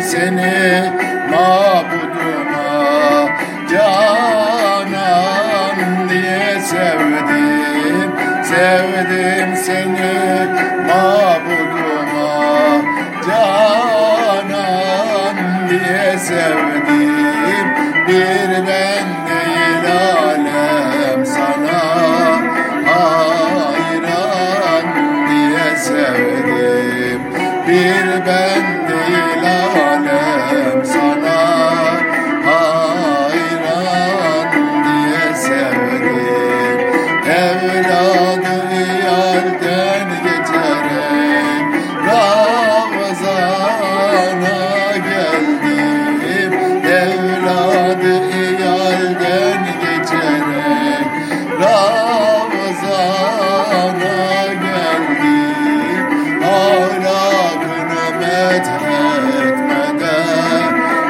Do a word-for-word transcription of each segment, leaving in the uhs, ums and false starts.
seni mabuduma, canan diye sevdim, sevdim seni mabuduma, canan diye sevdim. Bir ben değil alem sana hayran diye sevdim. Bir ben değil alem sana hayran diye sevdim. Evladı yerden geçerek Ramazan'a geldim. Evladı yerden geçerek Ramazan'a geldim. Ahlakını methetmeden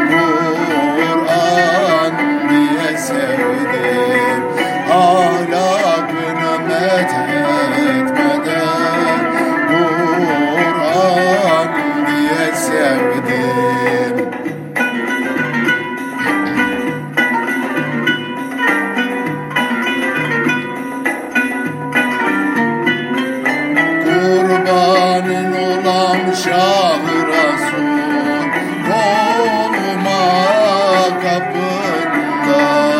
Kur'an diye sevdim. Ahlakını methetmeden Kur'an diye sevdim. Kurbanın olam Şah-ı Resul, kovma kapında.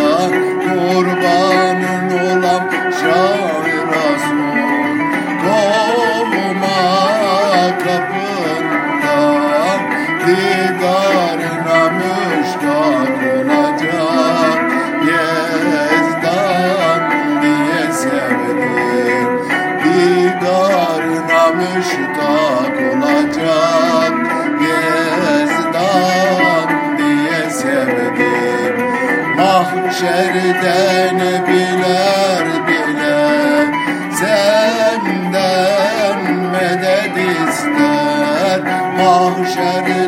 Kurbanın olam Şah-ı Resul, kovma kapında. Didarına müştak olacak Yezdan diye sevdim. Didarına müştak olacak Yezdan diye sevdim. Mahşerden biler bile senden medet ister. Mahşerden